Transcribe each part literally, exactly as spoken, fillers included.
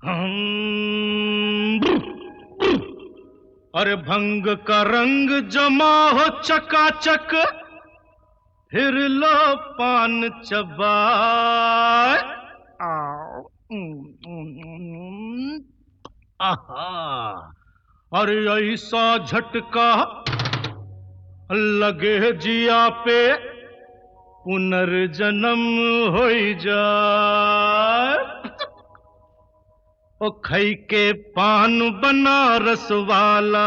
हम अरे भंग का रंग जमा हो चकाचक, फिर लो पान चबाए। आहा, अरे ऐसा झटका लगे जिया पे, पुनर्जन्म हो जाए। ओ खई के पान बनारस वाला,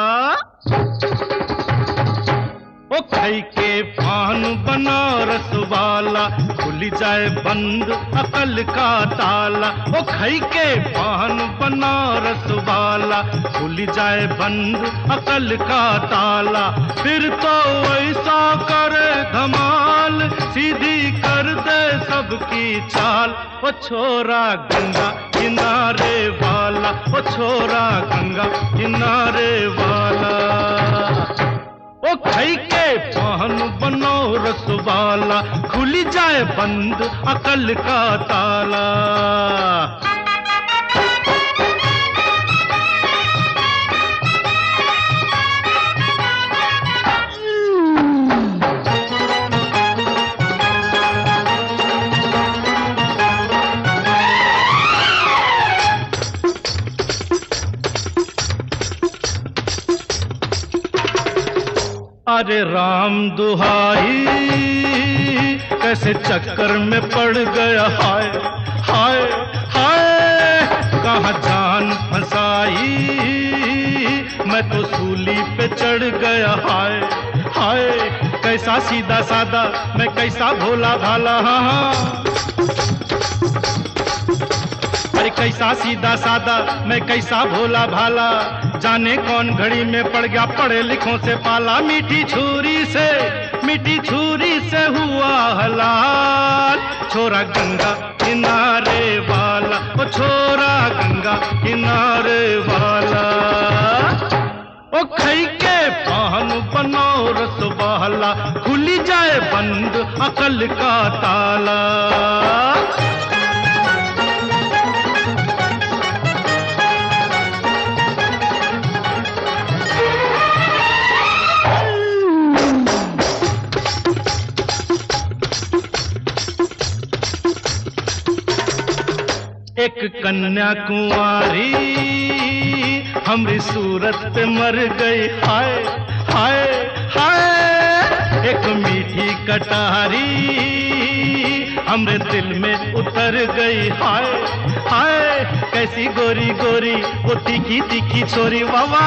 ओ खई के पान बनारस वाला, खुल जाए बंद अकल का ताला। ओ खई के पान बनारस वाला, खुल जाए बंद अकल का ताला। फिर तो ऐसा करे धमाल, सीधी कर दे सबकी चाल। ओ छोरा गंगा किनारे वाला, ओ छोरा गंगा किनारे वाला। ओ खई के पान बनारस वाला, खुल जाए बंद अकल का ताला। अरे राम दुहाई, कैसे चक्कर में पड़ गया, हाय हाय हाय। कहाँ जान फंसाई, मैं तो सूली पे चढ़ गया, हाय हाय। कैसा सीधा सादा, मैं कैसा भोला भाला, हाँ हाँ। अरे कैसा सीधा सादा, मैं कैसा भोला भाला। जाने कौन घड़ी में पड़ गया पढ़े लिखों से पाला। मीठी छुरी से, मीठी छुरी से हुआ हलाल। छोरा गंगा किनारे वाला, ओ छोरा गंगा किनारे वाला। ओ खई के पान बनारस वाला, खुल जाए बंद अकल का ताला। एक कन्या कुंवारी हमरी सूरत पे मर गई, हाय हाय हाय। एक मीठी कटारी हमरे दिल में उतर गई, हाय हाय। कैसी गोरी गोरी वो तीखी तीखी छोरी, वावा।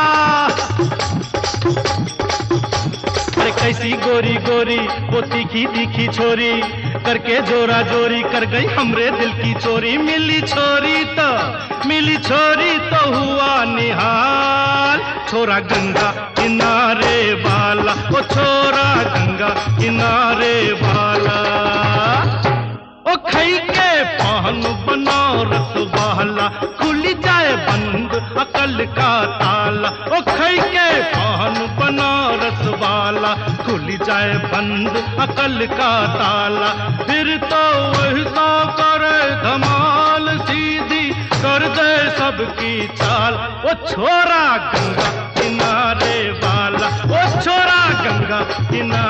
अरे कैसी गोरी गोरी वो तीखी तीखी छोरी, करके जोरा जोरी कर गई हमरे दिल की चोरी। मिली छोरी तो, मिली छोरी तो हुआ निहाल। छोरा गंगा किनारे वाला, ओ छोरा गंगा किनारे वाला। ओ खई के पान बनारस वाला, खुल जाए बंद अकल का ताला। ओ खई के पान बनारस वाला, खुल जाए बंद अकल का ताला। फिर तो वैसा करे धमाल, सीधी कर दे सबकी चाल। ओ छोरा गंगा किनारे वाला, ओ छोरा गंगा किनारे